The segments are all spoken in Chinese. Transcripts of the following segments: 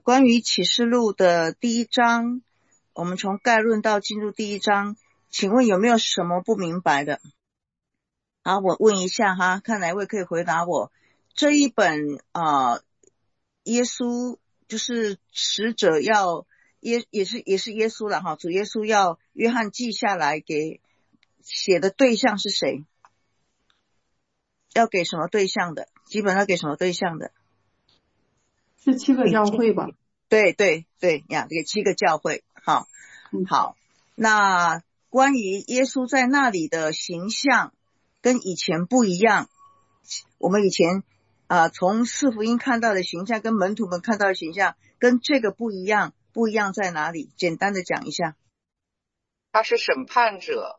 关于启示录的第一章，我们从概论到进入第一章，请问有没有什么不明白的？好，我问一下哈，看哪位可以回答我。这一本耶稣就是使者要也是耶稣了哈，主耶稣要约翰记下来给写的对象是谁？要给什么对象的？基本上给什么对象的？ 是7个教会吧？ 对对对呀，给7个教会。好，好。那关于耶稣在那里的形象跟以前不一样，我们以前从四福音看到的形象跟门徒们看到的形象跟这个不一样，不一样在哪里？简单的讲一下。 他是审判者。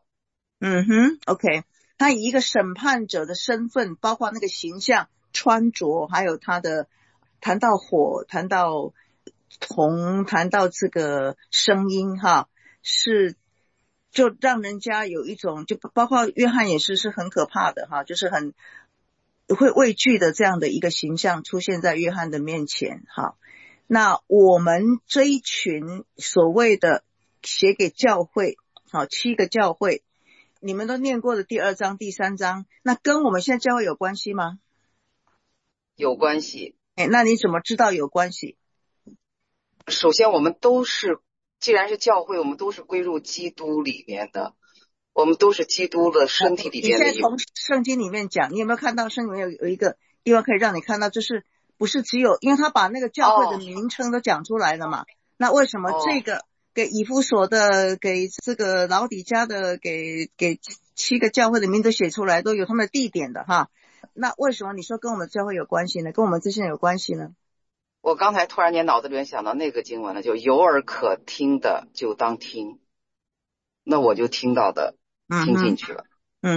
OK， 他以一个审判者的身份，包括那个形象、穿着，还有他的谈到火、谈到铜、谈到这个声音哈，是就让人家有一种，就包括约翰也是很可怕的哈，就是很会畏惧的这样的一个形象出现在约翰的面前哈。那我们这一群所谓的写给教会好7个教会，你们都念过的第2章第3章，那跟我们现在教会有关系吗？ 有关系。 那你怎么知道有关系？ 首先我们都是，既然是教会，我们都是归入基督里面的，我们都是基督的身体里面的。 你现在从圣经里面讲，你有没有看到圣经里面有一个地方可以让你看到，就是不是只有，因为他把那个教会的名称都讲出来了嘛，那为什么这个给以弗所的，给这个老底嘉的，给7个教会的名字写出来，都有他们的地点的哈？那为什么你说跟我们教会有关系呢？跟我们这些人有关系呢？ 我刚才突然间脑子里面想到那个经文了，就有耳可听的就当听，那我就听到的听进去了。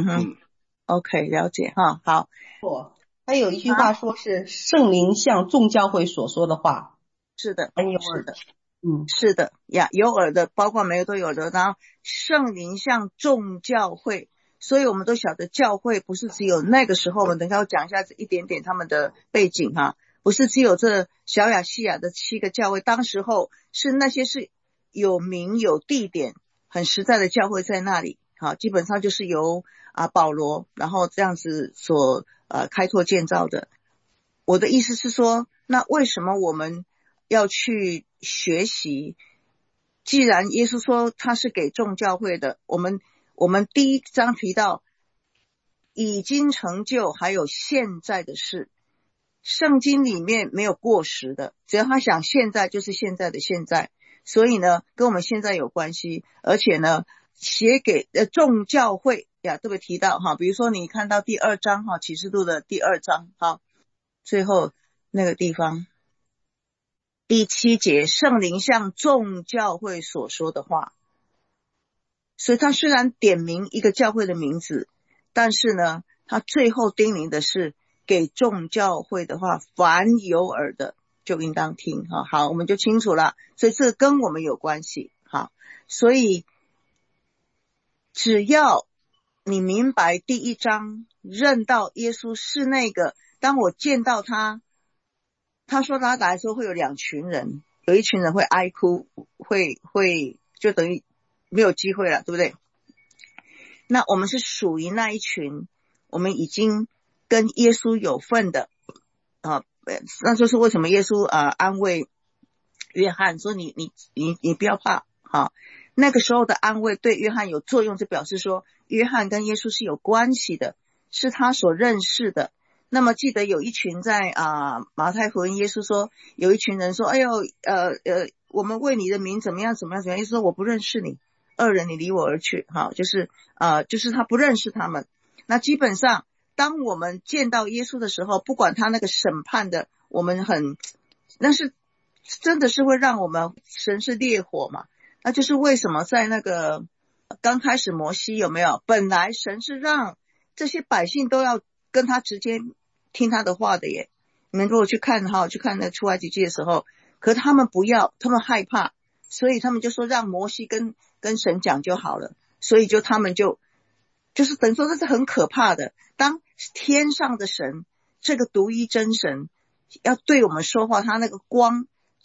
OK， 了解哈。好， 还有一句话说是圣灵向众教会所说的话。 是的， 很有耳的。 是的呀，有耳的包括没有都有的。然后圣灵向众教会，所以我们都晓得教会不是只有那个时候，我们等一下要讲一下一点点他们的背景哈，不是只有这小亚细亚的7个教会，当时候是那些是有名有地点很实在的教会在那里。好，基本上就是由保罗然后这样子所开拓建造的。我的意思是说，那为什么我们要去学习？既然耶稣说他是给众教会的，我们第1章提到已经成就还有现在的事，圣经里面没有过时的，只要他想现在就是现在的现在，所以呢跟我们现在有关系，而且呢写给众教会呀，特别提到哈，比如说你看到第2章哈，启示录的第2章哈，最后那个地方第7节，圣灵向众教会所说的话。所以他虽然点名一个教会的名字，但是呢他最后叮咛的是给众教会的话，凡有耳的就应当听。好，我们就清楚了，所以这跟我们有关系。好，所以只要你明白第1章，认到耶稣是那个，当我见到他说他来的时候会有2群人，有一群人会哀哭，会就等于没有机会了，对不对？那我们是属于那一群，我们已经跟耶稣有份的那就是为什么耶稣安慰约翰说你不要怕那个时候的安慰对约翰有作用，就表示说约翰跟耶稣是有关系的，是他所认识的。那么记得有一群在马太福音，耶稣说有一群人说哎呦我们为你的名怎么样怎么样怎么样，耶稣说我不认识你恶人，你离我而去。就是他不认识他们。那基本上当我们见到耶稣的时候，不管他那个审判的，我们但是真的是会让我们神是烈火嘛，那就是为什么在那个刚开始摩西有没有，本来神是让这些百姓都要跟他直接听他的话的耶。你们如果去看那出埃及记的时候，可是他们不要，他们害怕，所以他们就说让摩西跟神讲就好了。所以他们就是等于说这是很可怕的，当天上的神这个独一真神要对我们说话，他那个光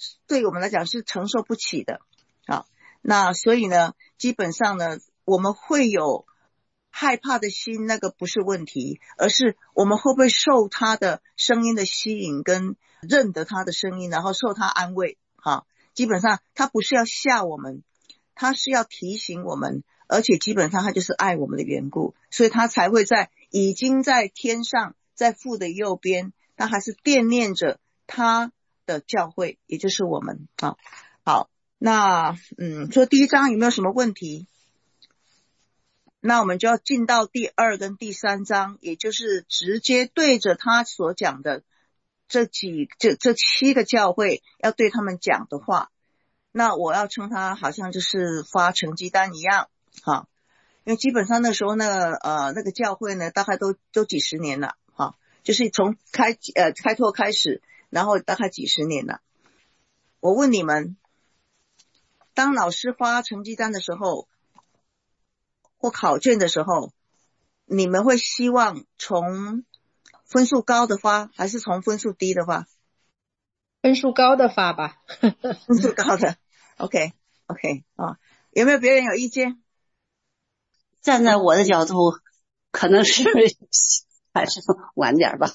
对我们来讲是承受不起的。好，那所以呢，基本上呢，我们会有害怕的心，那个不是问题，而是我们会不会受他的声音的吸引，跟认得他的声音，然后受他安慰。好，基本上他不是要吓我们，他是要提醒我们，而且基本上他就是爱我们的缘故，所以他才会已经在天上，在父的右边，他还是惦念着他的教会，也就是我们。好，那说第一章有没有什么问题？那我们就要进到第2跟第3章，也就是直接对着他所讲的这7个教会要对他们讲的话。那我要称它好像就是发成绩单一样。好，因为基本上那时候那个教会呢，大概都几十年了。好，就是从开拓开始，然后大概几十年了。我问你们，当老师发成绩单的时候或考卷的时候，你们会希望从分数高的发，还是从分数低的发？ 分数高的发吧。 分数高的。OK 有没有别人有意见？ 站在我的角度，可能是还是晚点吧。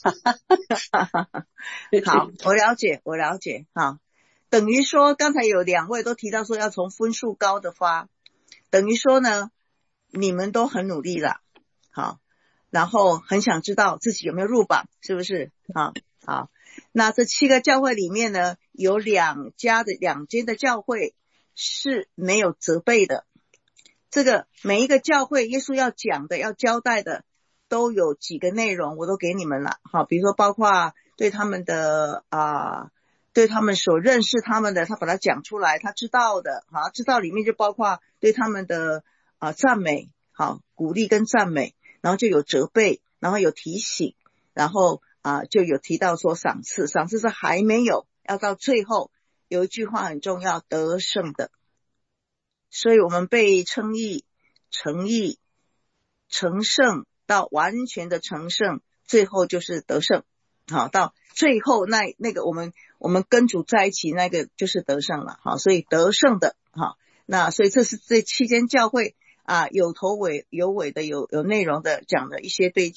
好，我了解。好，等于说刚才有2位都提到说要从分数高的发，等于说呢，你们都很努力了。好，然后很想知道自己有没有入榜，是不是？好，那这7个教会里面呢，有2间的教会是没有责备的。这个每一个教会耶稣要讲的，要交代的都有几个内容，我都给你们了。好，比如说包括对他们的对他们所认识他们的，他把它讲出来，他知道的。好，知道里面就包括对他们的赞美，好，鼓励跟赞美，然后就有责备，然后有提醒，然后就有提到说赏赐是还没有，要到最后有一句话很重要，得胜的。所以我们被称义、成义、成圣，到完全的成圣，最后就是得胜。好，到最后那个我们跟主在一起，那个就是得胜了。好，所以得胜的。好，那所以这是这7间教会有头尾有尾的，有内容的，讲了一些对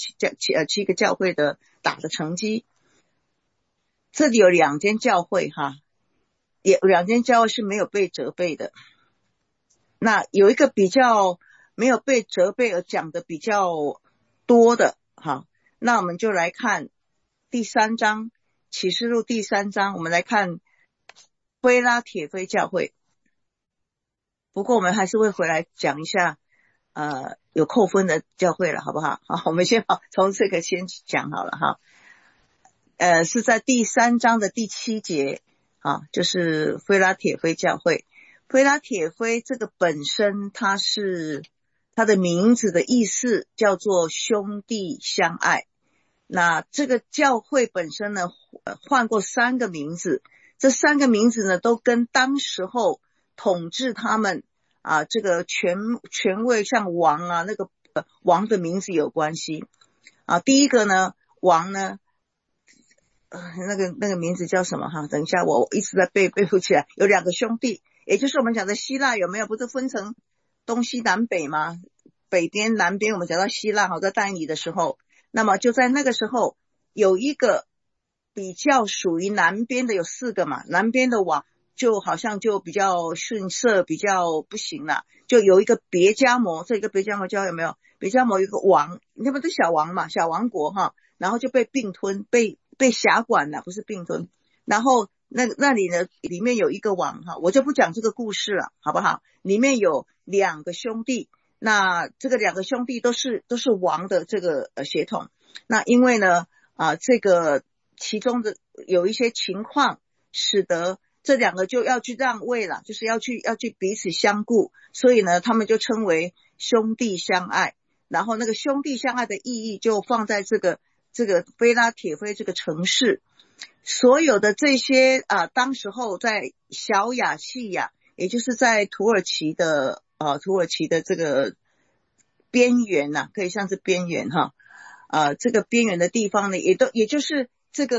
7个教会的打的成绩。这里有2间教会也2间教会是没有被责备的。那有一个比较没有被责备而讲的比较多的。好，那我们就来看第3章，启示录第3章，我们来看菲拉铁非教会。不过我们还是会回来讲一下有扣分的教会了，好不好？好，我们先从这个先讲好了哈。是在第3章的第7节就是菲拉铁非教会。菲拉铁非这个本身它的名字的意思叫做兄弟相爱。那这个教会本身呢换过3个名字，这3个名字呢都跟当时候统治他们这个权位像王那个王的名字有关系第一个呢王呢那个名字叫什么等一下，我一直在背不起来。有2个兄弟，也就是我们讲的希腊，有没有？不是分成东西南北吗？北边南边我们讲到希腊在但以理的时候，那么就在那个时候有一个比较属于南边的，有4个嘛，南边的王就好像就比较逊色，比较不行了，就有一个别迦摩。这个别迦摩教有没有？别迦摩有一个王，那不是小王嘛，小王国然后就被并吞，被辖管了，不是并吞。然后那里呢，里面有一个王我就不讲这个故事了，好不好？里面有2个兄弟，那这个2个兄弟都是王的这个血统。那因为呢这个其中的有一些情况，使得这2个就要去让位了，就是要去彼此相顾，所以呢他们就称为兄弟相爱。然后那个兄弟相爱的意义就放在这个菲拉铁非这个城市。所有的这些当时候在小亚细亚，也就是在土耳其的这个边缘可以像是边缘这个边缘的地方呢，也就是这个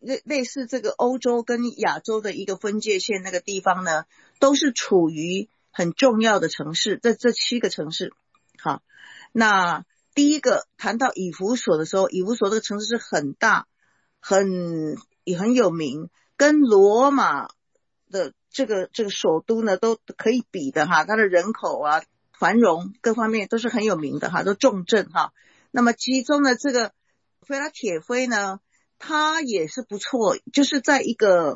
类似这个欧洲跟亚洲的一个分界线那个地方呢，都是处于很重要的城市，这7个城市。好，那第一个谈到以弗所的时候，以弗所这个城市是很大，也很有名，跟罗马的这个首都呢都可以比的哈，它的人口啊、繁荣各方面都是很有名的哈，都重镇哈。那么其中的这个菲拉铁菲呢，它也是不错，就是在一个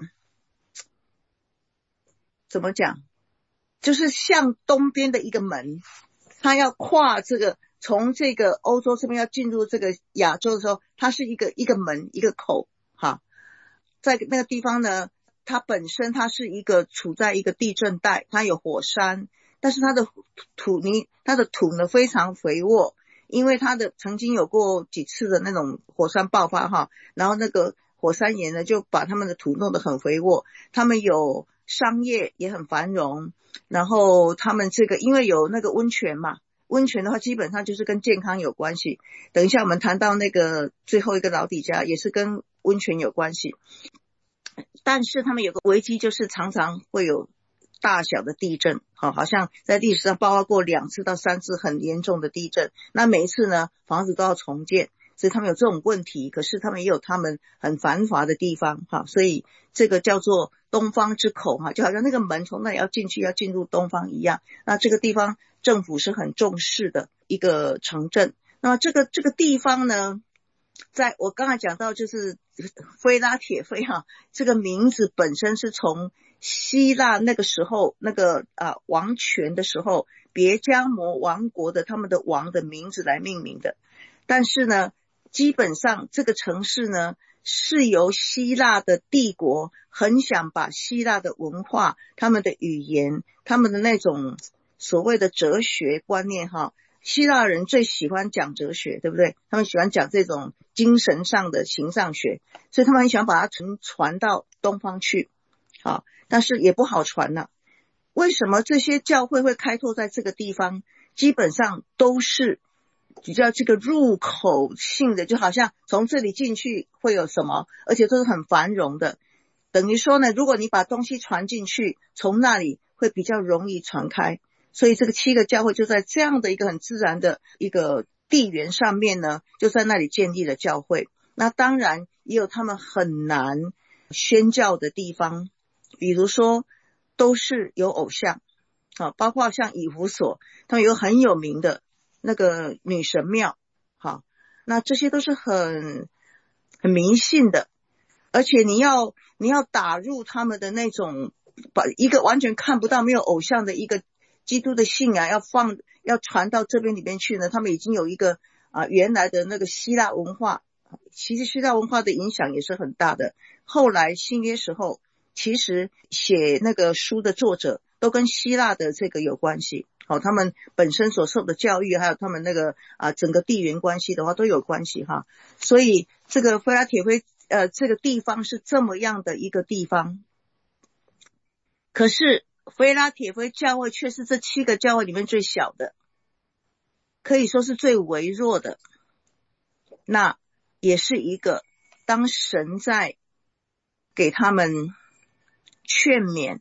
怎么讲，就是向东边的一个门，它要跨这个从这个欧洲这边要进入这个亚洲的时候，它是一个门一个口哈。在那个地方呢，它本身它是一个处在一个地震带，它有火山，但是它的土呢非常肥沃，因为它曾经有过几次的那种火山爆发哈，然后那个火山岩呢就把他们的土弄得很肥沃，他们有商业也很繁荣，然后他们这个因为有那个温泉嘛，温泉的话基本上就是跟健康有关系，等一下我们谈到那个最后一个老底家也是跟温泉有关系。但是他们有个危机，就是常常会有大小的地震，好像在历史上爆发过2次到3次很严重的地震，那每一次呢房子都要重建，所以他们有这种问题，可是他们也有他们很繁华的地方，所以这个叫做东方之口，就好像那个门从那里要进去要进入东方一样。那这个地方政府是很重视的一个城镇。那么这个地方呢，在我刚才讲到就是菲拉铁菲这个名字本身是从希腊那个时候那个王权的时候，别加摩王国的他们的王的名字来命名的。但是呢，基本上这个城市呢是由希腊的帝国很想把希腊的文化、他们的语言、他们的那种所谓的哲学观念希腊人最喜欢讲哲学，对不对？他们喜欢讲这种精神上的形上学，所以他们很喜欢把它传到东方去。但是也不好传了。为什么这些教会会开拓在这个地方？基本上都是比较这个入口性的，就好像从这里进去会有什么，而且都是很繁荣的。等于说呢，如果你把东西传进去，从那里会比较容易传开。所以这个7个教会就在这样的一个很自然的一个地缘上面呢，就在那里建立了教会。那当然也有他们很难宣教的地方，比如说都是有偶像包括像以弗所，他们有很有名的那个女神庙那这些都是很迷信的，而且你要打入他们的那种，把一个完全看不到没有偶像的一个基督的信仰要传到这边里面去呢，他们已经有一个原来的那个希腊文化，其实希腊文化的影响也是很大的。后来新约时候，其实写那个书的作者都跟希腊的这个有关系，他们本身所受的教育，还有他们那个整个地缘关系的话都有关系所以这个菲拉铁菲这个地方是这么样的一个地方。可是菲拉铁菲教会却是这7个教会里面最小的，可以说是最微弱的。那也是一个当神在给他们劝勉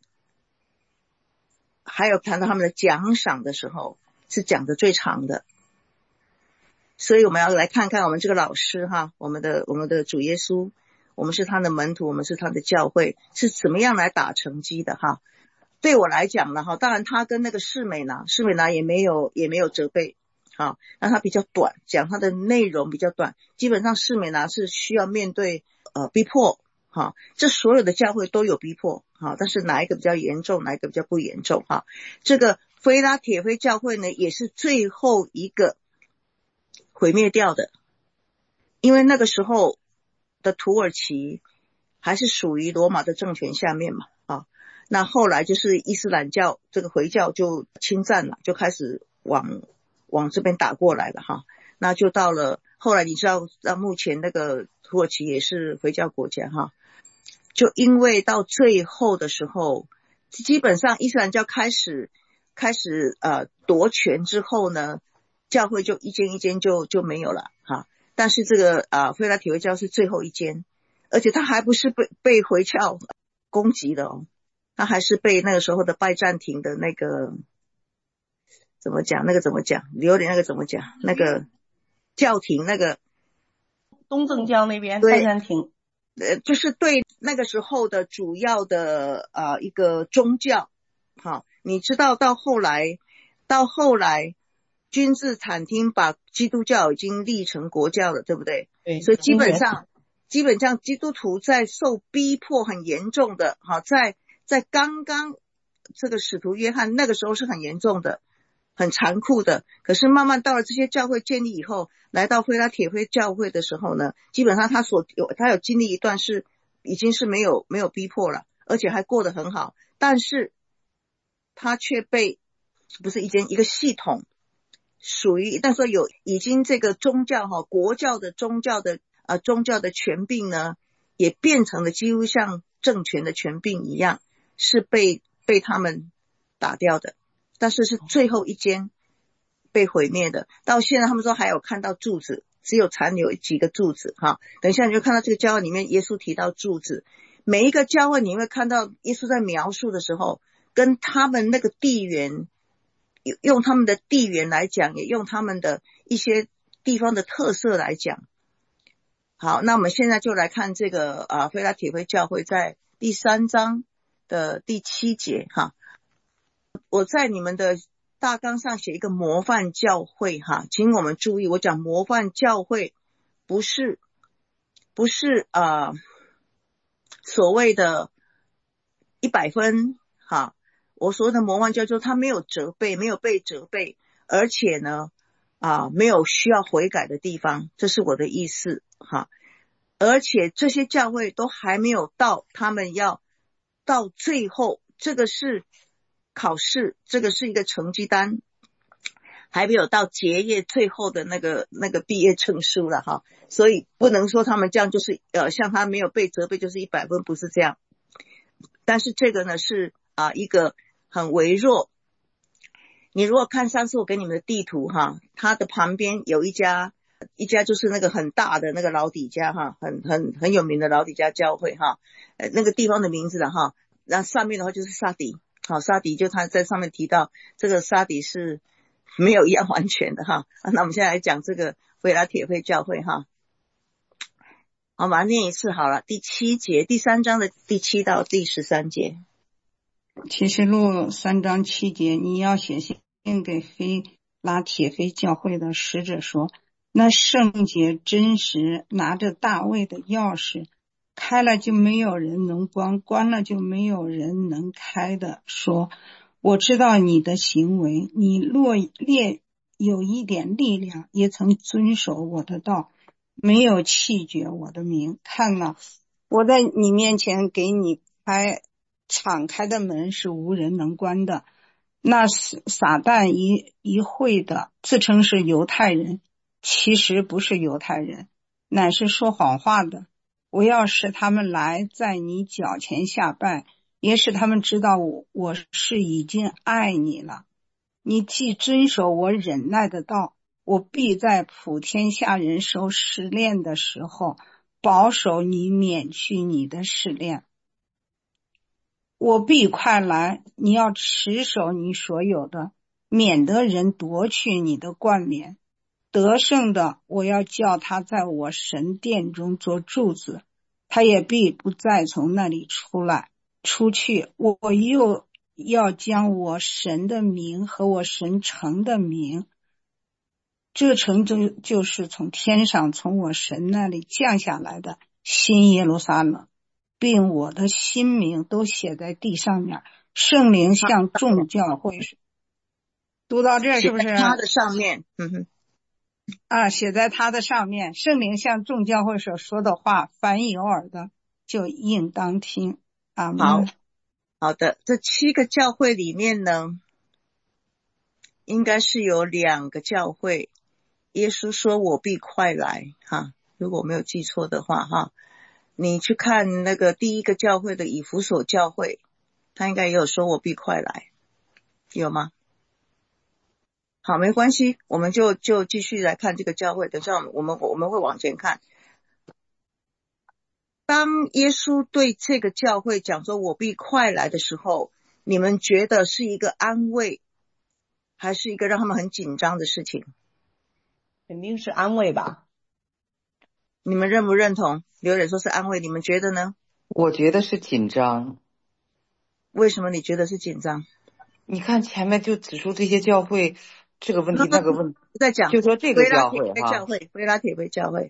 还有谈到他们的奖赏的时候，是讲的最长的。所以我们要来看看我们这个老师我们的主耶稣，我们是他的门徒，我们是他的教会，是怎么样来打成绩的对我来讲呢当然他跟那个士美拿也没有责备那他比较短，讲他的内容比较短，基本上士美拿是需要面对逼迫这所有的教会都有逼迫但是哪一个比较严重，哪一个比较不严重这个菲拉铁菲教会呢也是最后一个毁灭掉的，因为那个时候的土耳其还是属于罗马的政权下面嘛那后来就是伊斯兰教这个回教就侵占了，就开始往这边打过来了那就到了后来你知道到目前那个土耳其也是回教国家就因为到最后的时候，基本上伊斯兰教开始夺权之后呢，教会就一间一间就没有了但是这个菲拉铁菲教是最后一间， 而且他还不是被回教攻击的哦，他还是被那个时候的拜占庭的那个怎么讲榴莲那个怎么讲那个教廷那个东正教那边对拜占庭， 就是对那个时候的主要的一个宗教。好，你知道到后来君士坦丁把基督教已经立成国教了，对不对？ 对， 所以基本上基督徒在受逼迫很严重的，好，在刚刚这个使徒约翰那个时候是很严重的，很残酷的。可是慢慢到了这些教会建立以后，来到菲拉铁非教会的时候呢，基本上他有经历一段是已经是没有逼迫了，而且还过得很好，但是他却被不是一个系统。属于那时候已经这个宗教国教的宗教的权柄呢，也变成了几乎像政权的权柄一样，是被他们打掉的。但是是最后一间被毁灭的，到现在他们说还有看到柱子，只有残留几个柱子哈。等一下你就看到这个教会里面耶稣提到柱子，每一个教会你会看到耶稣在描述的时候，跟他们那个地缘。用他们的地缘来讲，也用他们的一些地方的特色来讲。好，那我们现在就来看这个菲拉铁非教会在第3章的第7节哈。我在你们的大纲上写一个模范教会哈，请我们注意，我讲模范教会不是所谓的100分哈。我所谓的模范教会，他没有责备，没有被责备，而且呢没有需要悔改的地方，这是我的意思哈。而且这些教会都还没有到他们要到最后，这个是考试，这个是一个成绩单，还没有到结业最后的那个毕业证书了哈。所以不能说他们这样就是像他没有被责备就是100分，不是这样。但是这个呢是一个很微弱。你如果看上次我给你们的地图哈，它的旁边有一家就是那个很大的那个老底家哈，很有名的老底家教会哈，那个地方的名字了哈。那上面的话就是沙底，好，沙底就他在上面提到这个沙底是没有一样完全的哈。那我们现在来讲这个菲拉铁非教会哈。好，把它念一次好了。第7节，第3章的第7到第13节。 启示录3章7节，你要写信给菲拉铁非教会的使者说，那圣洁真实拿着大卫的钥匙，开了就没有人能关，关了就没有人能开的，说我知道你的行为，你若略有一点力量，也曾遵守我的道，没有弃绝我的名。看哪，我在你面前给你敞开的门是无人能关的。那撒旦一会的自称是犹太人，其实不是犹太人，乃是说谎话的。我要使他们来在你脚前下拜，也使他们知道我是已经爱你了。你既遵守我忍耐的道，我必在普天下人受试炼的时候，保守你免去你的试炼。我必快来，你要持守你所有的，免得人夺去你的冠冕。得胜的，我要叫他在我神殿中做柱子，他也必不再从那里出去。我又要将我神的名和我神城的名，这城就是从天上从我神那里降下来的新耶路撒冷，并我的新名都写在地上面。圣灵向众教会读到这是不是他的上面写在他的上面。圣灵向众教会所说的话，凡有耳的就应当听。阿们。 好的，这7个教会里面呢，应该是有2个教会耶稣说我必快来哈，如果我没有记错的话哈。你去看那个第1个教会的以弗所教会，他应该也有说我必快来，有吗？好，没关系，我们就继续来看这个教会，等一下我们会往前看。 当耶稣对这个教会讲说我必快来的时候，你们觉得是一个安慰，还是一个让他们很紧张的事情？ 肯定是安慰吧。 你们认不认同？刘磊说是安慰，你们觉得呢？ 我觉得是紧张。 为什么你觉得是紧张？ 你看前面就指出这些教会这个问题那个问题， 在讲就说这个教会哈。 菲拉铁菲教会。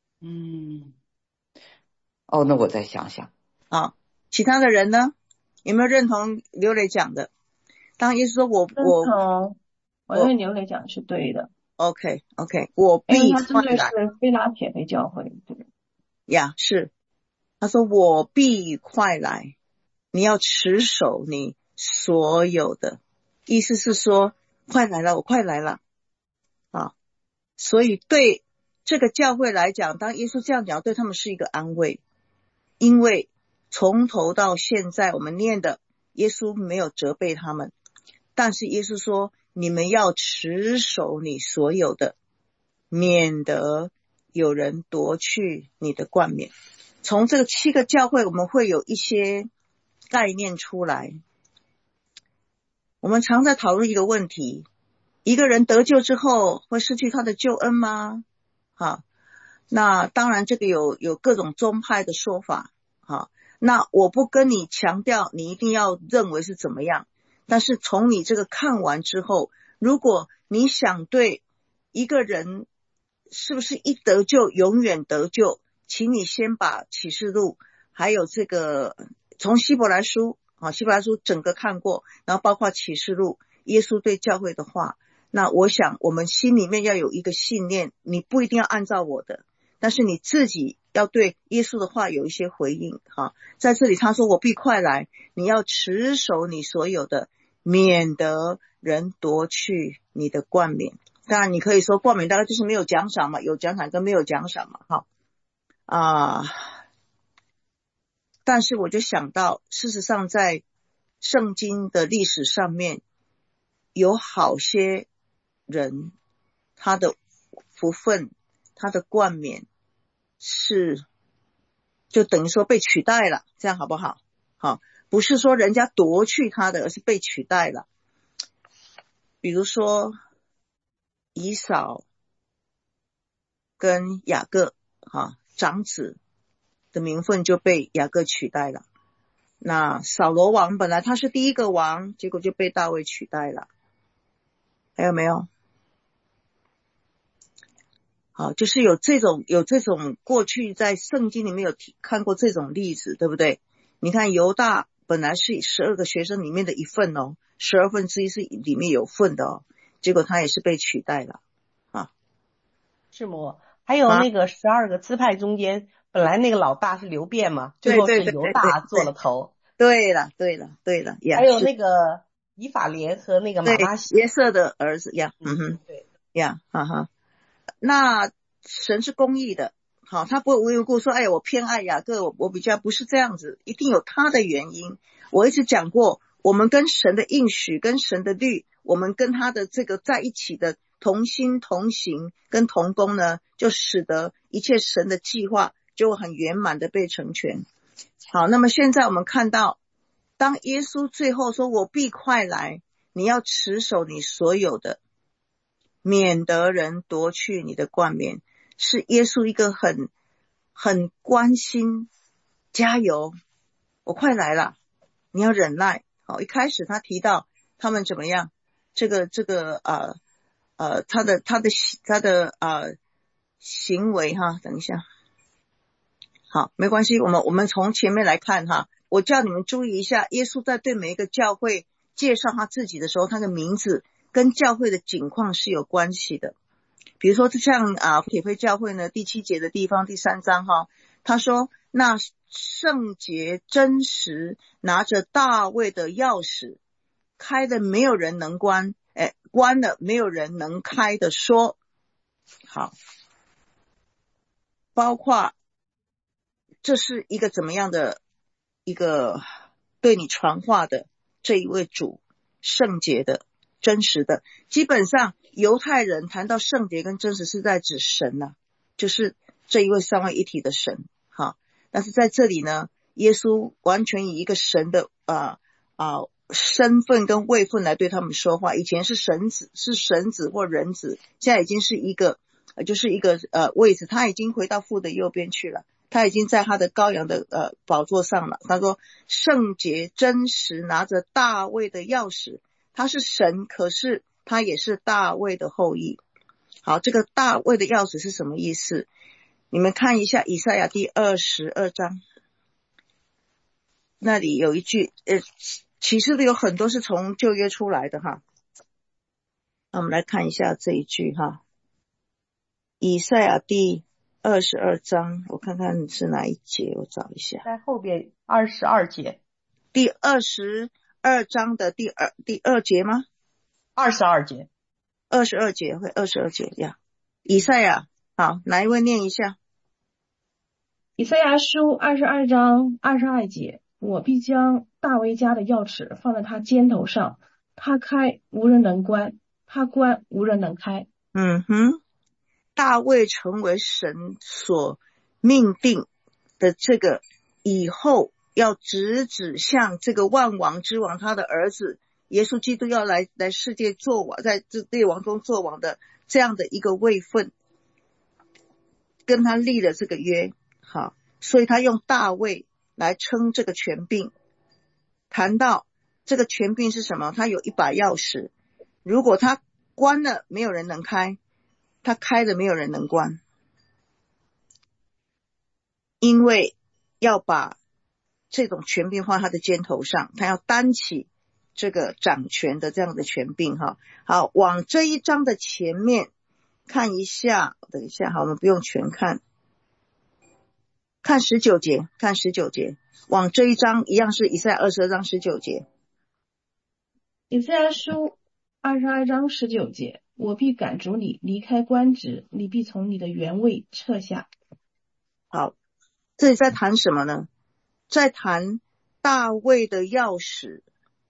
哦，那我再想想。 好，其他的人呢？有没有认同刘磊讲的？当耶稣说我认为刘磊讲的是对的。 OK， 我必因为他针对是菲拉铁菲教会，对呀，是他说我必快来，你要持守你所有的，意思是说快来了，我快来了啊！所以对这个教会来讲，当耶稣这样讲，对他们是一个安慰，因为从头到现在我们念的，耶稣没有责备他们，但是耶稣说你们要持守你所有的，免得有人夺去你的冠冕。从这个7个教会我们会有一些概念出来。我们常在讨论一个问题，一个人得救之后会失去他的救恩吗？好，那当然这个有各种宗派的说法。好，那我不跟你强调你一定要认为是怎么样，但是从你这个看完之后，如果你想对一个人是不是一得救永远得救，请你先把启示录还有这个从希伯来书整个看过，然后包括启示录耶稣对教会的话，那我想我们心里面要有一个信念，你不一定要按照我的，但是你自己要对耶稣的话有一些回应。在这里他说我必快来，你要持守你所有的，免得人夺去你的冠冕。当然你可以说冠冕大概就是没有奖赏嘛，有奖赏跟没有奖赏嘛。但是我就想到事实上在圣经的历史上面，有好些人他的福分他的冠冕是就等于说被取代了，这样好不好？好，不是说人家夺去他的，而是被取代了。比如说以扫跟雅各长子的名分就被雅各取代了。那扫罗王本来他是第一个王，结果就被大卫取代了。还有没有？好，就是有这种过去在圣经里面有看过这种例子，对不对？你看犹大本来是12个学生里面的一份哦，12分之一是里面有份的哦，结果他也是被取代了啊。 是吗？还有那个12个支派中间，本来那个老大是流便嘛，最后是犹大做了头。 对了， 还有那个以法莲和那个玛拉西耶色的儿子呀， 对呀，那神是公义的，好，他不会无缘无故说，我偏爱雅各，我比较不是这样子，一定有他的原因。我一直讲过，我们跟神的应许，跟神的律，我们跟他的这个在一起的同心同行跟同工呢，就使得一切神的计划就很圆满的被成全。好，那么现在我们看到，当耶稣最后说我必快来，你要持守你所有的，免得人夺去你的冠冕，是耶稣一个很关心，加油，我快来了，你要忍耐。好，一开始他提到他们怎么样，他的行为等一下，好，没关系，我们从前面来看我叫你们注意一下，耶稣在对每一个教会介绍他自己的时候，他的名字跟教会的景况是有关系的。比如说像铁非教会呢，第7节的地方第3章他说那圣洁真实拿着大卫的钥匙，开的没有人能关，关了没有人能开的说。好，包括这是一个怎么样的一个对你传话的这一位主，圣洁的真实的。基本上犹太人谈到圣洁跟真实是在指神就是这一位三位一体的神。好， 但是在这里呢，耶稣完全以一个神的身份跟位分来对他们说话。以前是神子或人子，现在已经是一个就是一个位置，他已经回到父的右边去了，他已经在他的羔羊的宝座上了。他说圣洁真实，拿着大卫的钥匙，他是神，可是他也是大卫的后裔。好，这个大卫的钥匙是什么意思？你们看一下以赛亚第22章，那里有一句启示录有很多是从旧约出来的哈。那我们来看一下这一句哈，以赛亚第22章，我看看是哪一节，我找一下。 在后边22节。 第22章的第二节吗 ？22节。 22节会22节呀。以赛亚，好，哪一位念一下？ 以赛亚书22章22节，我必将大卫家的钥匙放在他肩头上，他开无人能关，他关无人能开。 大卫成为神所命定的这个以后要直指向这个万王之王，他的儿子耶稣基督要来世界做王，在这列王中做王的这样的一个位分，跟他立了这个约。好，所以他用大卫来称这个权柄。谈到这个权柄是什么？他有一把钥匙，如果他关了没有人能开，他开了没有人能关，因为要把这种权柄放他的肩头上，他要担起这个掌权的这样的权柄哈。好，往这一章的前面看一下，等一下，好，我们不用全看，看19节，看19节，往这一章一样是以赛亚22章19节。 以赛亚书22章19节，我必赶逐你离开官职，你必从你的原位撤下。 好，这里在谈什么呢？在谈大卫的钥匙，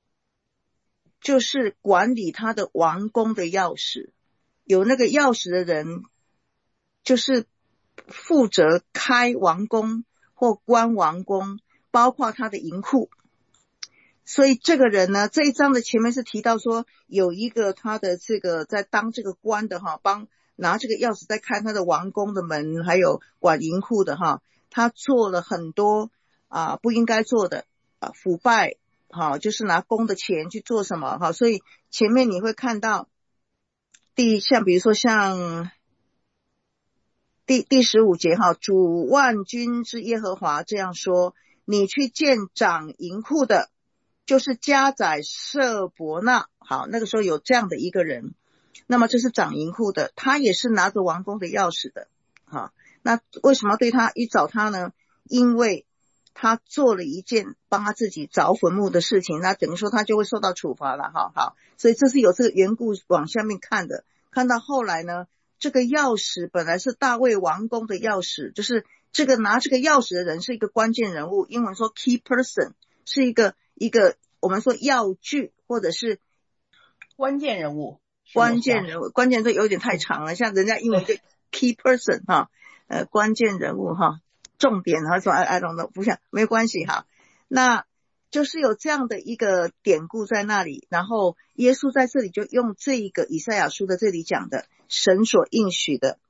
就是管理他的王宫的钥匙。有那个钥匙的人，就是负责开王宫或关王宫，包括他的银库。所以这个人呢，这一章的前面是提到说，有一个他的这个在当这个官的哈，帮拿这个钥匙在开他的王宫的门，还有管银库的哈，他做了很多不应该做的腐败就是拿公的钱去做什么所以前面你会看到像比如说像第15节主万军之耶和华这样说，你去见掌银库的，就是家宰舍伯纳。好，那个时候有这样的一个人，那么这是掌银库的，他也是拿着王宫的钥匙的。好，那为什么对他一找他呢？因为他做了一件帮他自己凿坟墓的事情，那等于说他就会受到处罚了。好，所以这是有这个缘故往下面看的。看到后来呢，这个钥匙本来是大卫王宫的钥匙，就是这个拿这个钥匙的人是一个关键人物，英文说 key person， 是一个我们说要句或者是关键人物， 关键这有点太长了，像人家英文就 key person 关键人物重点说 I don't know， 不像没关系那就是有这样的一个典故在那里。然后耶稣在这里就用这一个以赛亚书的这里讲的神所应许的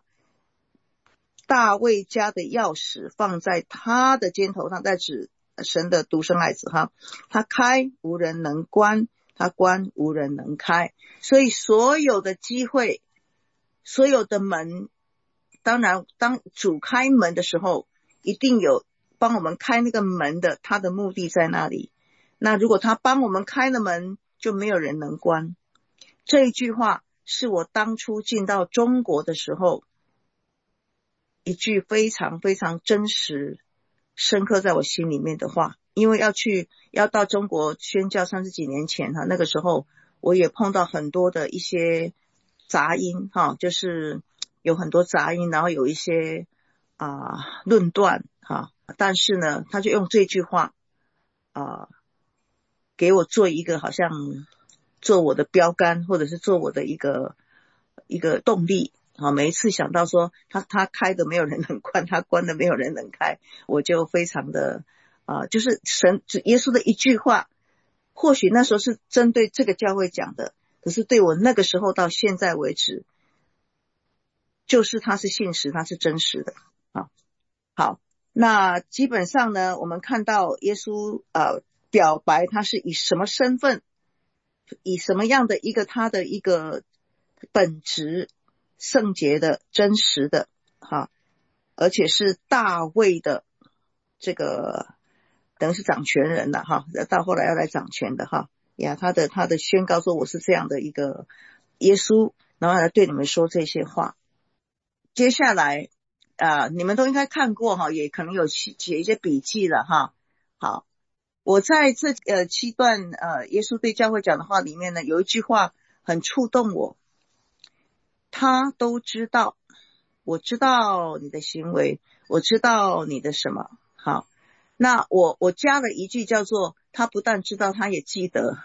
大卫家的钥匙放在他的肩头上，在指神的独生爱子他开无人能关，他关无人能开。所以所有的机会，所有的门，当然当主开门的时候，一定有帮我们开那个门的，他的目的在那里。那如果他帮我们开了门，就没有人能关。这一句话是我当初进到中国的时候一句非常非常真实深刻在我心里面的话。因为要到中国宣教30几年前那个时候我也碰到很多的一些杂音就是有很多杂音，然后有一些论断但是呢他就用这句话给我做一个好像做我的标杆，或者是做我的一个动力每一次想到说他开的没有人能关，他关的没有人能开，我就非常的就是耶稣的一句话，或许那时候是针对这个教会讲的，可是对我那个时候到现在为止，就是他是信实，他是真实的。好，那基本上呢，我们看到耶稣表白他是以什么身份，以什么样的一个他的一个本质，圣洁的、真实的，而且是大卫的这个等于是掌权人了到后来要来掌权的他的宣告说我是这样的一个耶稣，然后来对你们说这些话。接下来你们都应该看过也可能有写一些笔记了好，我在这7段耶稣对教会讲的话里面呢，有一句话很触动我，他都知道，我知道你的行为，我知道你的什么。好，那我加了一句叫做他不但知道，他也记得。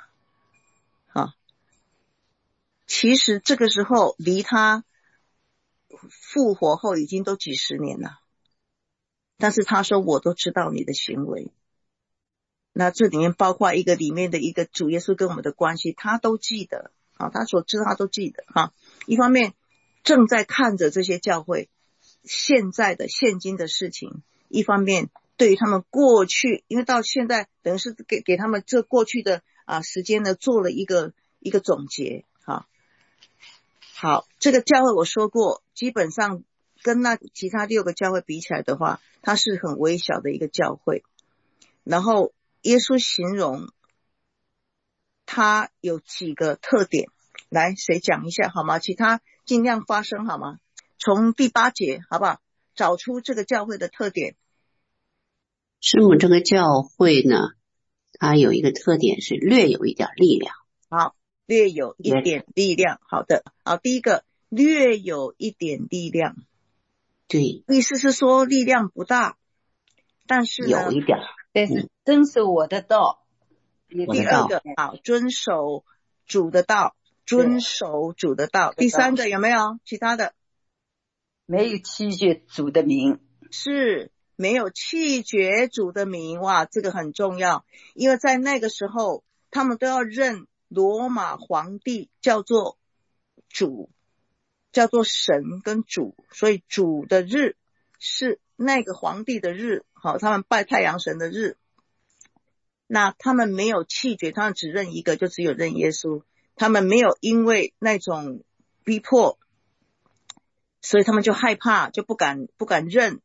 其实这个时候离他复活后已经都几十年了，但是他说我都知道你的行为。那这里面包括里面的一个主耶稣跟我们的关系，他都记得他所知道他都记得一方面正在看着这些教会现今的事情，一方面对于他们过去，因为到现在等于是给他们这过去的时间呢做了一个总结好，这个教会我说过，基本上跟那其他6个教会比起来的话，它是很微小的一个教会。然后耶稣形容它有几个特点，来谁讲一下好吗？其他尽量发声好吗？从第8节好不好？找出这个教会的特点。 师母，这个教会呢，它有一个特点是略有一点力量。 好，略有一点力量。好的，好，第一个略有一点力量， 对， 意思是说力量不大，但是呢有一点， 但是遵守我的道。 第2个好，遵守主的道，遵守主的道。第3个有没有其他的？ 没有弃绝主的名， 是没有弃绝主的名。哇，这个很重要，因为在那个时候他们都要认罗马皇帝叫做主，叫做神跟主，所以主的日是那个皇帝的日，他们拜太阳神的日。那他们没有弃绝，他们只认一个，就只有认耶稣。他们没有因为那种逼迫，所以他们就害怕，就不敢认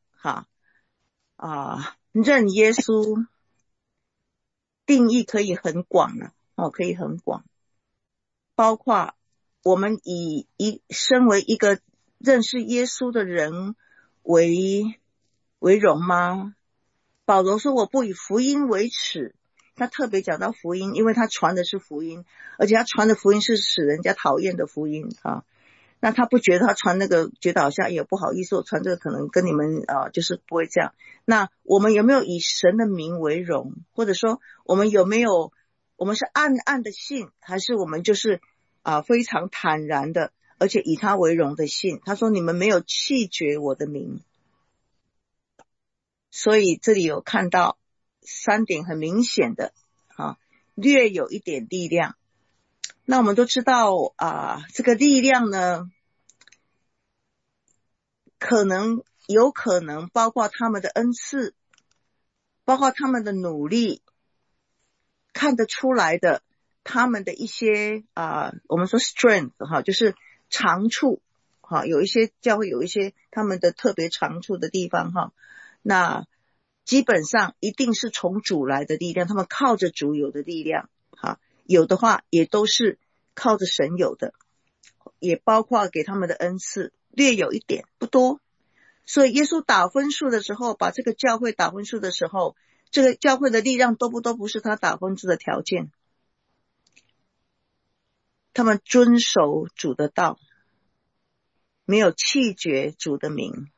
认耶稣定义可以很广可以很广，包括我们以身为一个认识耶稣的人为荣吗？保罗说我不以福音为耻，他特别讲到福音，因为他传的是福音，而且他传的福音是使人家讨厌的福音那他不觉得他传那个觉得好像也不好意思，我传这个可能跟你们就是不会这样。那我们有没有以神的名为荣，或者说我们有没有，我们是暗的信，还是我们就是非常坦然的而且以他为荣的信？他说你们没有弃绝我的名。所以这里有看到3点很明显的略有一点力量。那我们都知道这个力量呢，有可能包括他们的恩赐，包括他们的努力，看得出来的他们的一些我们说 strength 就是长处有一些教会有一些他们的特别长处的地方那基本上一定是从主来的力量，他们靠着主有的力量有的话也都是靠着神有的，也包括给他们的恩赐，略有一点不多。所以耶稣打分数的时候，把这个教会打分数的时候，这个教会的力量多不多不是他打分数的条件，他们遵守主的道，没有弃绝主的名。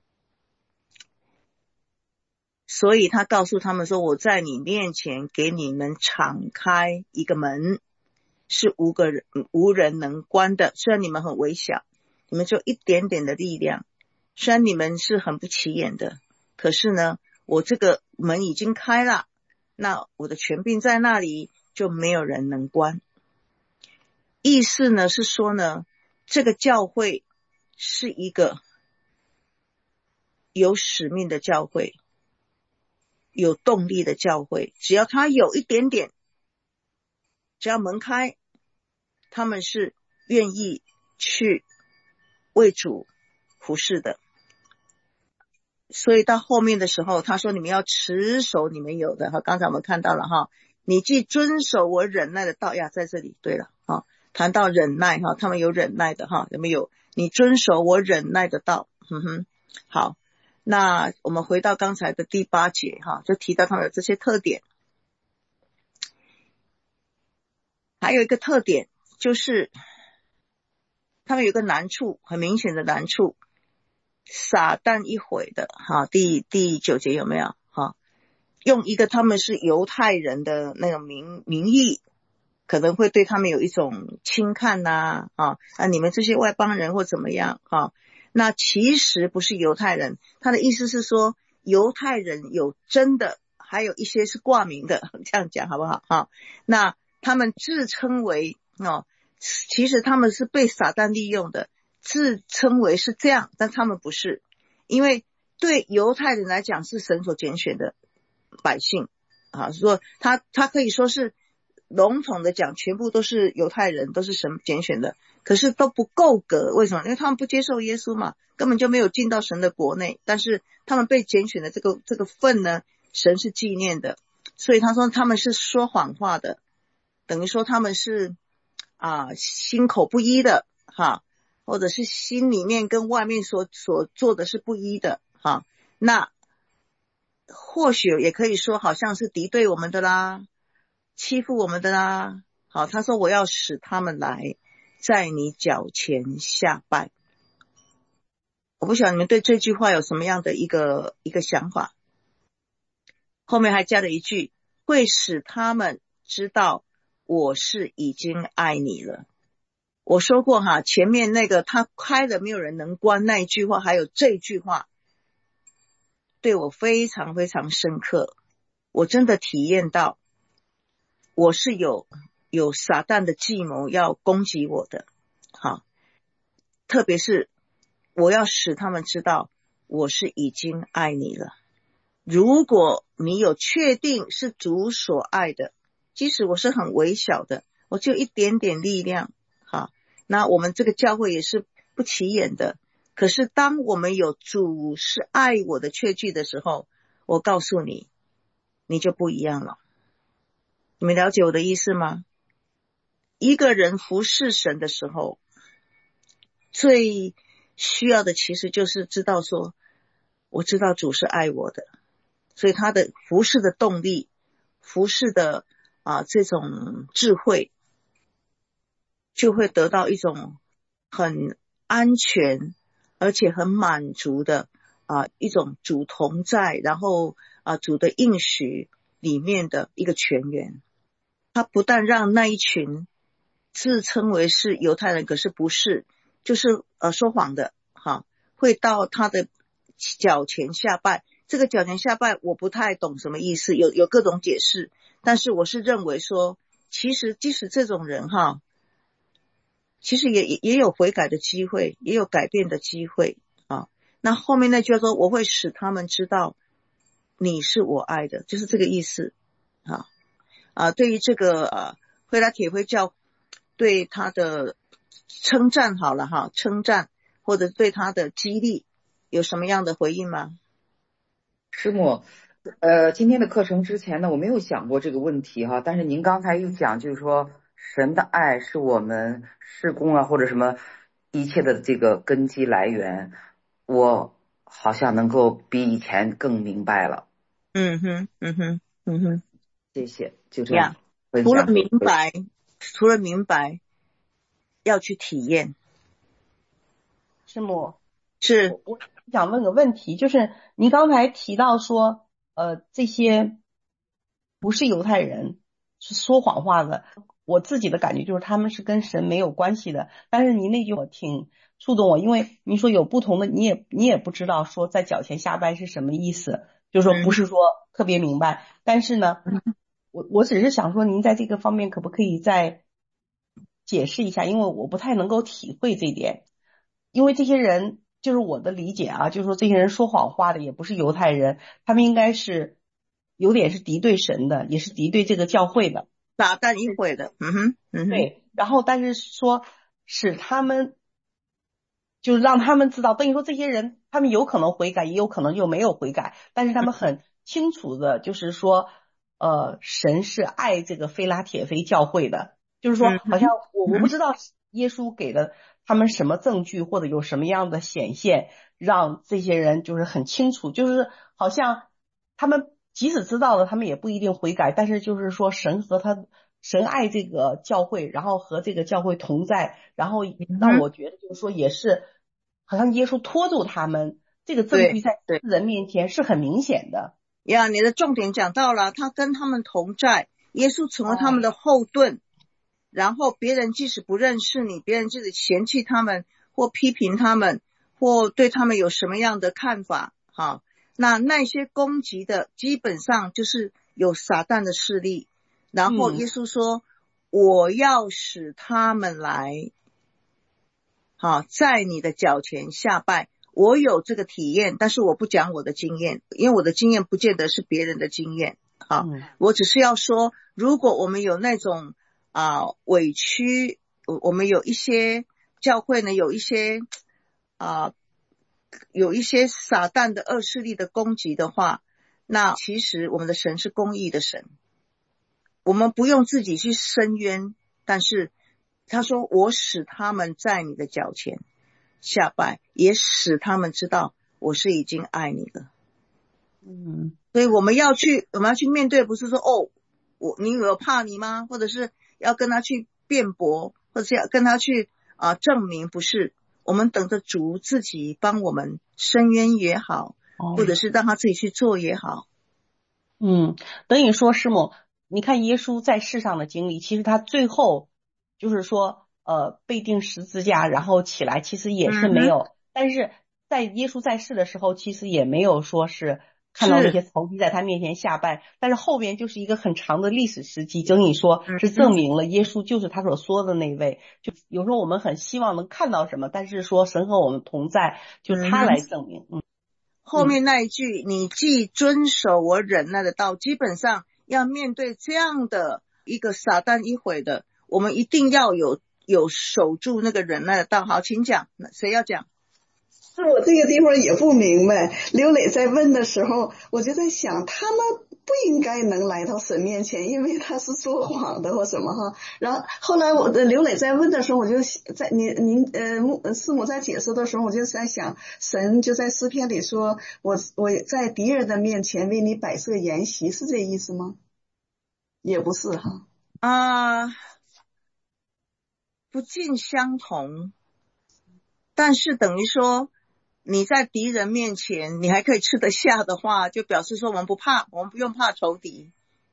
所以他告诉他们说，我在你面前给你们敞开一个门，是无人能关的，虽然你们很微小， 你们就一点点的力量，虽然你们是很不起眼的，可是呢，我这个门已经开了，那我的权柄在那里，就没有人能关。意思呢是说呢，这个教会是一个有使命的教会，有动力的教会，只要他有一点点，只要门开，他们是愿意去为主服侍的。所以到后面的时候，他说你们要持守你们有的，刚才我们看到了哈，你既遵守我忍耐的道呀，在这里对了哈，谈到忍耐哈，他们有忍耐的哈，有没有？你遵守我忍耐的道，好，那我们回到刚才的第8节哈，就提到他们有这些特点。还有一个特点就是他们有一个难处，很明显的难处，撒旦一会的哈，第9节有没有哈？用一个他们是犹太人的那种名义，可能会对他们有一种轻看呐你们这些外邦人或怎么样那其实不是犹太人，他的意思是说犹太人有真的，还有一些是挂名的，这样讲好不好那他们自称为其实他们是被撒旦利用的，自称为是这样，但他们不是，因为对犹太人来讲是神所拣选的百姓说他可以说是笼统的讲全部都是犹太人，都是神拣选的，可是都不够格。为什么？因为他们不接受耶稣嘛，根本就没有进到神的国内，但是他们被拣选的这个份呢，神是纪念的，所以他说他们是说谎话的，等于说他们是心口不一的或者是心里面跟外面所做的是不一的那或许也可以说好像是敌对我们的啦，欺负我们的啦。好，他说我要使他们来在你脚前下拜。我不晓得你们对这句话有什么样的一个想法。后面还加了一句，会使他们知道我是已经爱你了。我说过前面那个他开了没有人能关那一句话，还有这句话对我非常非常深刻。我真的体验到我是有撒旦的计谋要攻击我的特别是我要使他们知道我是已经爱你了。如果你有确定是主所爱的，即使我是很微小的，我就一点点力量那我们这个教会也是不起眼的，可是当我们有主是爱我的确据的时候，我告诉你，你就不一样了。你们了解我的意思吗？一个人服侍神的时候，最需要的其实就是知道说，我知道主是爱我的，所以他的服侍的动力，服侍的这种智慧，就会得到一种很安全而且很满足的一种主同在，然后主的应许里面的一个泉源。他不但让那一群自称为是犹太人，可是不是，就是说谎的会到他的脚前下拜。这个脚前下拜我不太懂什么意思，有各种解释，但是我是认为说，其实即使这种人其实也有悔改的机会，也有改变的机会那后面那句说，我会使他们知道你是我爱的，就是这个意思对于这个惠拉铁会教对他的称赞好了称赞或者对他的激励有什么样的回应吗？ 师母，今天的课程之前呢，我没有想过这个问题但是您刚才一讲，就是说神的爱是我们事工或者什么一切的这个根基来源，我好像能够比以前更明白了。谢谢，就这样。 除了明白要去体验。 师母， 是我想问个问题，就是您刚才提到说这些不是犹太人，是说谎话的，我自己的感觉就是他们是跟神没有关系的，但是您那句我挺触动我，因为你说有不同的，你也不知道说在脚前下拜是什么意思，就是说不是说特别明白，但是呢，我只是想说您在这个方面可不可以再解释一下，因为我不太能够体会这一点，因为这些人就是我的理解啊，就是说这些人说谎话的也不是犹太人，他们应该是有点是敌对神的，也是敌对这个教会的， 撒旦一会的， 对，然后但是说使他们就是让他们知道，等于说这些人他们有可能悔改，也有可能就没有悔改，但是他们很清楚的就是说神是爱这个非拉铁非教会的，就是说好像我不知道耶稣给了他们什么证据或者有什么样的显现，让这些人就是很清楚，就是好像他们即使知道了，他们也不一定悔改，但是就是说神爱这个教会，然后和这个教会同在，然后让我觉得就是说也是好像耶稣拖住他们，这个证据在世人面前是很明显的。 呀，你的重点讲到了，他跟他们同在，耶稣成为他们的后盾，然后别人即使不认识你，别人即使嫌弃他们或批评他们或对他们有什么样的看法，好，那些攻击的基本上就是有撒旦的势力，然后耶稣说我要使他们来好在你的脚前下拜，我有这个体验，但是我不讲我的经验，因为我的经验不见得是别人的经验，好，我只是要说如果我们有那种委屈，我们有一些教会呢有一些撒旦的恶势力的攻击的话，那其实我们的神是公义的神，我们不用自己去申冤，但是他说我使他们在你的脚前下拜，也使他们知道我是已经爱你了。所以我们要去面对，不是说你有怕你吗？或者是要跟他去辩驳，或者是要跟他去证明，不是，我们等着主自己帮我们伸冤也好，或者是让他自己去做也好。 等于说师母，你看耶稣在世上的经历，其实他最后就是说被钉十字架然后起来，其实也是没有，但是在耶稣在世的时候其实也没有说是看到那些仇敌在他面前下拜，但是后边就是一个很长的历史时期，等于说是证明了耶稣就是他所说的那位，就有时候我们很希望能看到什么，但是说神和我们同在，就他来证明。 后面那一句你既遵守我忍耐的道，基本上要面对这样的一个撒旦一会的，我们一定要有守住那个忍耐的道。好，请讲，谁要讲？ 是我这个地方也不明白，刘磊在问的时候我就在想，他们不应该能来到神面前，因为他是说谎的或什么哈。然后后来刘磊在问的时候，我就在师母在解释的时候，我就在想，神就在诗篇里说我在敌人的面前为你摆设筵席，是这意思吗？也不是哈。 不尽相同，但是等于说你在敌人面前你还可以吃得下的话，就表示说我们不怕，我们不用怕仇敌。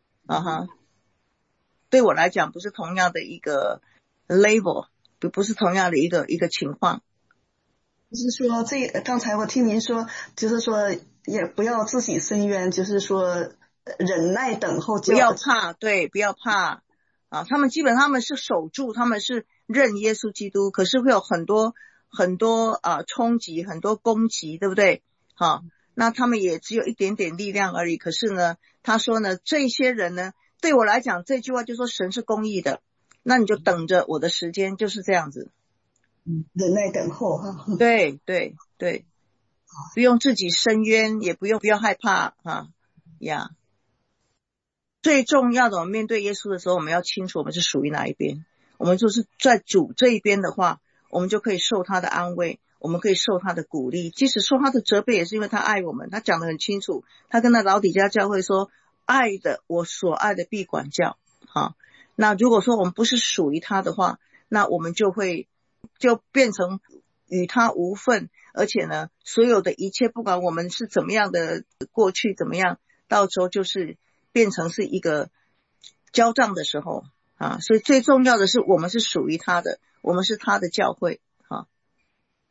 对我来讲不是同样的一个 level， 不是同样的一个情况。 就是说刚才我听您说，就是说也不要自己申冤，就是说忍耐等候， 不要怕，对，不要怕他们基本上他们是守住，他们是认耶稣基督，可是会有很多冲击，很多攻击，对不对？那他们也只有一点点力量而已。可是呢，他说呢，这些人呢，对我来讲这句话就说神是公义的，那你就等着我的时间，就是这样子。 忍耐等候哈。 对对对，不用自己申冤，也不要害怕呀。最重要的，我们面对耶稣的时候，我们要清楚我们是属于哪一边。我们就是在主这一边的话，我们就可以受他的安慰，我们可以受他的鼓励，即使受他的责备，也是因为他爱我们。他讲得很清楚，他跟那老底嘉教会说，爱的我所爱的必管教。那如果说我们不是属于他的话，那我们就变成与他无份，而且呢，所有的一切不管我们是怎么样的过去怎么样，到时候就是变成是一个交账的时候所以最重要的是我们是属于他的，我们是他的教会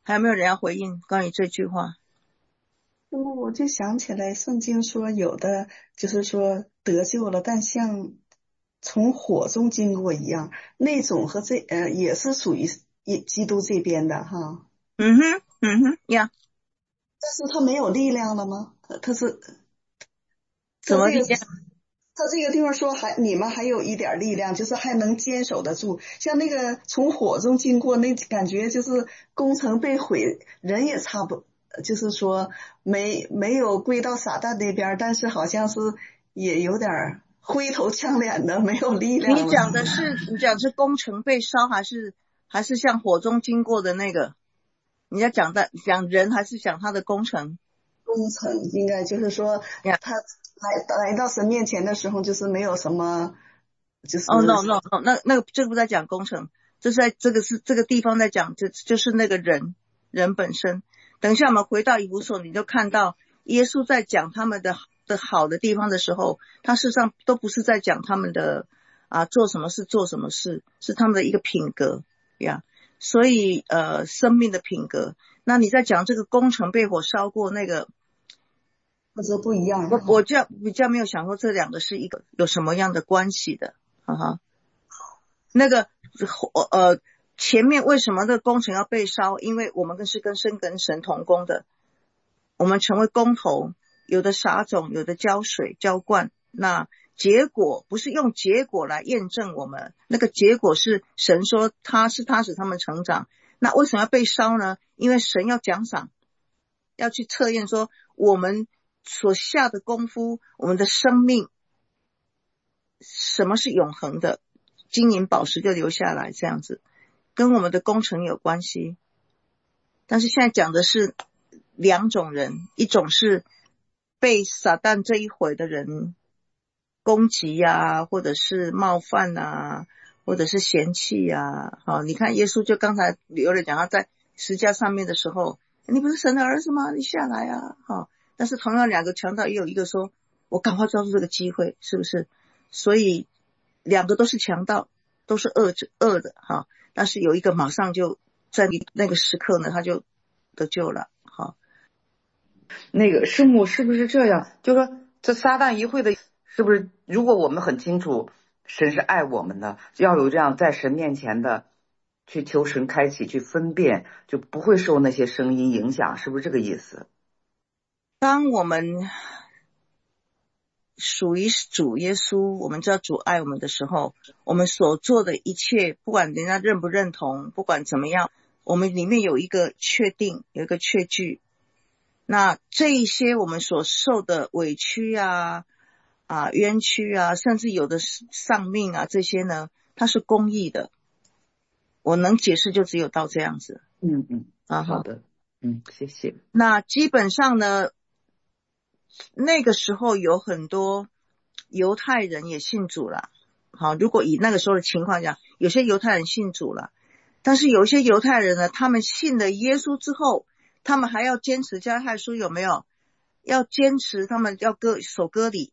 还有没有人要回应关于这句话？ 那么我就想起来，圣经说有的就是说得救了，但像从火中经过一样，那种和也是属于基督这边的哈。 呀， 但是他没有力量了吗？他是他这个怎么力量？ 他这个地方说你们还有一点力量，就是还能坚守得住。像那个从火中经过，那感觉就是工程被毁，人也差不，就是说没有归到撒旦那边，但是好像是也有点灰头呛脸的，没有力量了。 你讲的是工程被烧，还是像火中经过的那个？你要讲人还是讲他的工程？ 工程应该就是说他来到神面前的时候，就是没有什么，就是 no，那个这个不在讲工程，这是这个地方在讲，就是那个人本身。等一下我们回到以弗所，你就看到耶稣在讲他们的好的地方的时候，他事实上都不是在讲他们的做什么事，是他们的一个品格呀。所以生命的品格。那你在讲这个工程被火烧过那个， 或者不一样。 我就比较没有想过这两个是有什么样的关系的，那个前面为什么这个工程要被烧？因为我们是跟神同工的，我们成为工头，有的撒种，有的浇水浇灌，那结果不是用结果来验证我们，那个结果是神说他使他们成长。那为什么要被烧呢？因为神要奖赏，要去测验说我们所下的功夫，我们的生命什么是永恒的，金银宝石就留下来，这样子跟我们的工程有关系。但是现在讲的是两种人，一种是被撒旦这一回的人攻击或者是冒犯或者是嫌弃你看耶稣就刚才有人讲他在十字架上面的时候，你不是神的儿子吗？你下来但是同样两个强盗也有一个说我赶快抓住这个机会，是不是？所以两个都是强盗，都是恶的但是有一个马上就在那个时刻呢他就得救了那个师母是不是这样？就是说这撒旦一会的，是不是如果我们很清楚神是爱我们的，要有这样在神面前的去求神开启去分辨，就不会受那些声音影响，是不是这个意思？ 当我们属于主耶稣，我们知道主爱我们的时候，我们所做的一切，不管人家认不认同，不管怎么样，我们里面有一个确定，有一个确据。那这一些我们所受的委屈冤屈甚至有的丧命这些呢，它是公义的。我能解释就只有到这样子。 好的，谢谢。 那基本上呢，那个时候有很多犹太人也信主了。如果以那个时候的情况讲，有些犹太人信主了，但是有一些犹太人呢，他们信了耶稣之后，他们还要坚持加拉太书，有没有？要坚持他们要守割礼，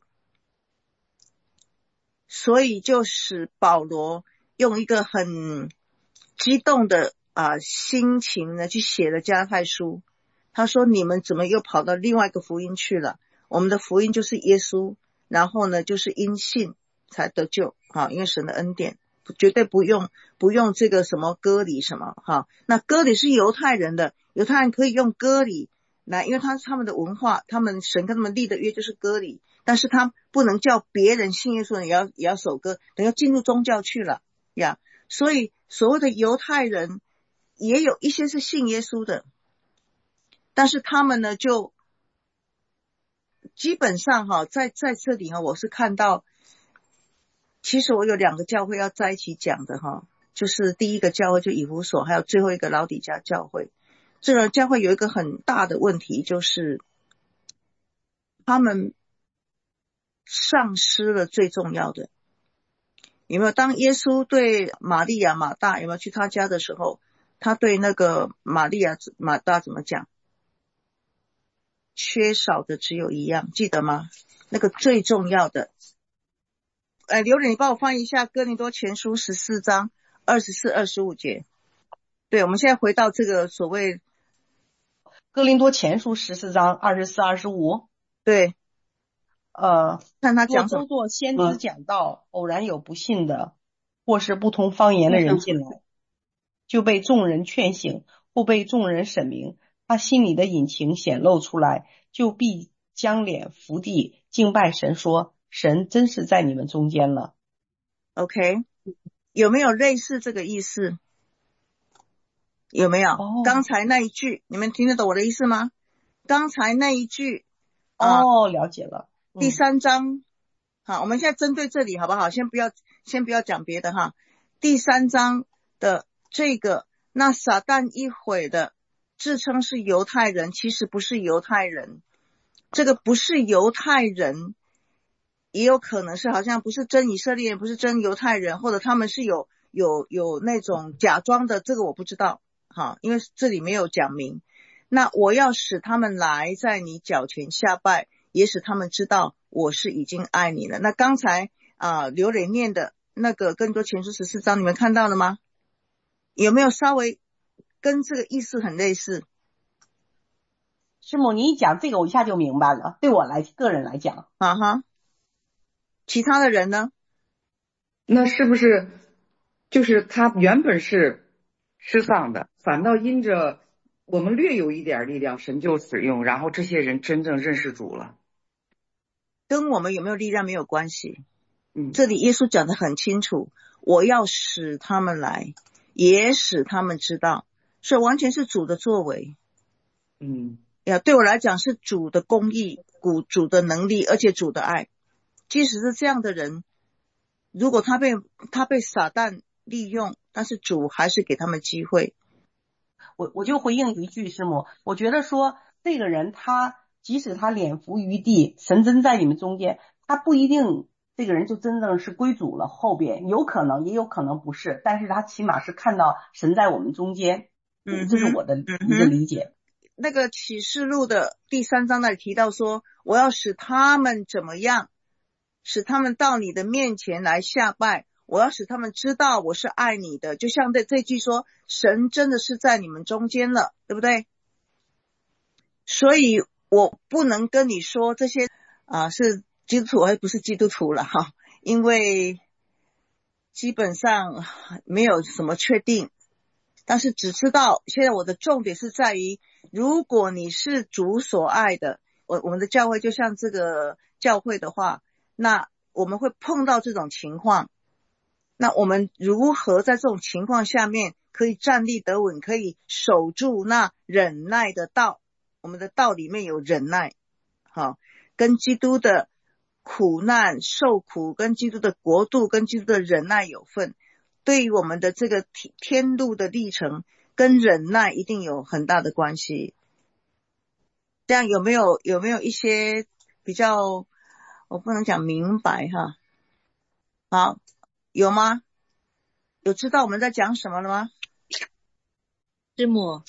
所以就使保罗用一个很激动的心情呢去写了加拉太书。他说你们怎么又跑到另外一个福音去了？我们的福音就是耶稣，然后呢就是因信才得救因为神的恩典，绝对不用这个什么割礼什么那割礼是犹太人的，犹太人可以用割礼来，因为他们的文化，他们神跟他们立的约就是割礼，但是他不能叫别人信耶稣的也要守割，等于进入宗教去了所以所谓的犹太人也有一些是信耶稣的，但是他们呢就基本上在这里我是看到，其实我有两个教会要在一起讲的就是第一个教会就以弗所，还有最后一个老底嘉教会。这个教会有一个很大的问题，就是他们丧失了最重要的。有没有？当耶稣对玛利亚马大有没有去他家的时候，他对那个玛利亚马大怎么讲？缺少的只有一样，记得吗？那个最重要的。刘仁，你帮我翻一下哥林多前书14章24、25节。对，我们现在回到这个所谓哥林多前书14章24、25。 对，看他若讲什么。 都做先知讲道，偶然有不信的，或是不同方言的人进来，就被众人劝醒，或被众人审明，他心里的隐情显露出来，就必将脸伏地敬拜神，说：神真是在你们中间了。 OK， 有没有类似这个意思？有没有？刚才那一句你们听得懂我的意思吗？刚才那一句了解了。 第3章，好，我们现在针对这里好不好？先不要讲别的哈。第3章的这个，那撒旦一会的自称是犹太人，其实不是犹太人。这个不是犹太人，也有可能是好像不是真以色列人，不是真犹太人，或者他们是有那种假装的，这个我不知道。好，因为这里没有讲明。那我要使他们来在你脚前下拜，也使他们知道我是已经爱你了。那刚才刘磊念的那个更多前书14章，你们看到了吗？有没有稍微跟这个意思很类似？ 师母，你一讲这个我一下就明白了，对我个人来讲。 其他的人呢？ 那是不是就是他原本是失丧的，反倒因着我们略有一点力量，神就使用，然后这些人真正认识主了？ 跟我们有没有力量没有关系。这里耶稣讲得很清楚，我要使他们来，也使他们知道，所以完全是主的作为。对我来讲是主的公义，主的能力，而且主的爱。即使是这样的人，如果他被撒旦利用，但是主还是给他们机会。 我就回应一句，师母，我觉得说这个人他即使他脸伏于地，神真在你们中间，他不一定这个人就真正是归主了，后边有可能也有可能不是，但是他起码是看到神在我们中间。这是我的一个理解。 那个启示录的第3章那里提到说，我要使他们怎么样，使他们到你的面前来下拜，我要使他们知道我是爱你的。就像这句说，神真的是在你们中间了，对不对？所以我不能跟你说这些是基督徒还不是基督徒了哈，因为基本上没有什么确定，但是只知道现在我的重点是在于，如果你是主所爱的，我们的教会就像这个教会的话，那我们会碰到这种情况，那我们如何在这种情况下面可以站立得稳，可以守住那忍耐的道。我们的道里面有忍耐，跟基督的苦难受苦，跟基督的国度，跟基督的忍耐有份。对于我们的这个天路的历程跟忍耐一定有很大的关系。这样有没有一些比较，我不能讲明白哈？好，有吗？有知道我们在讲什么了吗？ 师母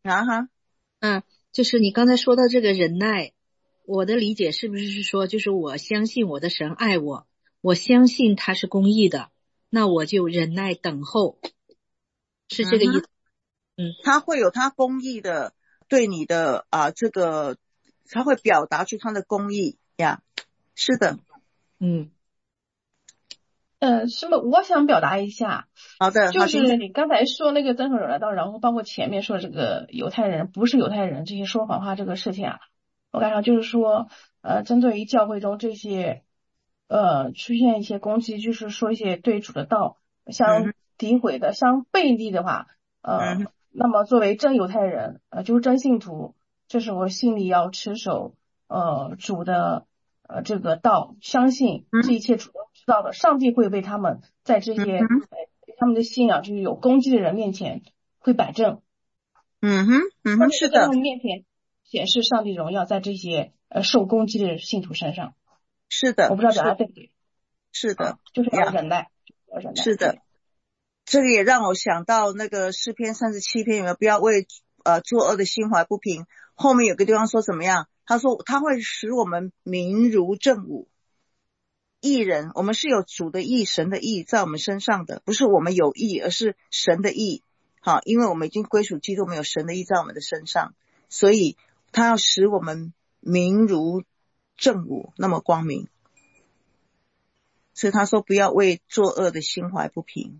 就是你刚才说到这个忍耐，我的理解是不是说，就是我相信我的神爱我，我相信他是公义的，那我就忍耐等候，是这个意思？ 他会有他公义的对你的这个，他会表达出他的公义呀，是的。 师母，我想表达一下。 好的， 就是你刚才说那个真守忍耐道，然后包括前面说这个犹太人不是犹太人这些说谎话这个事情我感觉就是说针对于教会中这些出现一些攻击，就是说一些对主的道相诋毁的、相背离的话，那么作为真犹太人就是真信徒，这时候心里要持守主的这个道，相信这一切主都知道的，上帝会为他们在这些他们的信仰就是有攻击的人面前会摆正。是的，在他们面前显示上帝荣耀在这些受攻击的信徒身上。 是的， 我不知道表达对不对。 是的， 就是要忍耐。 是的，这个也让我想到那个诗篇37篇，有没有不要为作恶的心怀不平，后面有个地方说怎么样，他说他会使我们明如正午。义人，我们是有主的义，神的义在我们身上的，不是我们有义，而是神的义。好，因为我们已经归属基督，我们有神的义在我们的身上。 所以他要使我们明如正午那么光明。所以他说不要为作恶的心怀不平。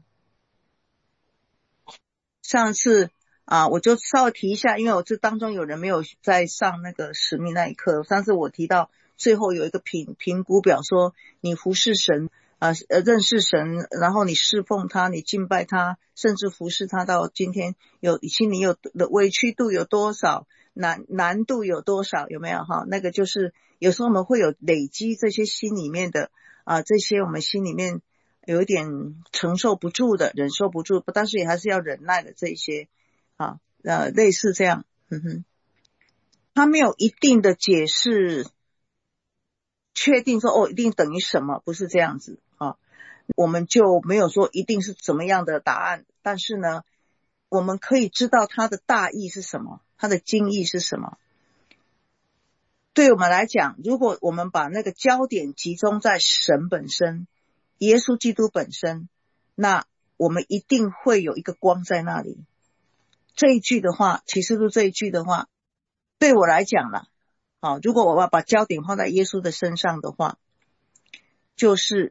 上次我就稍微提一下，因为我这当中有人没有在上那个使命那一课。上次我提到最后有一个评估表，说你服侍神认识神，然后你侍奉他，你敬拜他，甚至服侍他到今天，心里有的委屈度有多少，难度有多少，有没有哈？那个就是有时候我们会有累积这些心里面的这些我们心里面有一点承受不住的，忍受不住，但是也还是要忍耐的这一些类似这样。他没有一定的解释确定说一定等于什么，不是这样子我们就没有说一定是怎么样的答案，但是呢我们可以知道它的大意是什么，它的精义是什么。对我们来讲，如果我们把那个焦点集中在神本身，耶稣基督本身，那我们一定会有一个光在那里。这一句的话，启示录这一句的话，对我来讲啦如果我要把焦点放在耶稣的身上的话，就是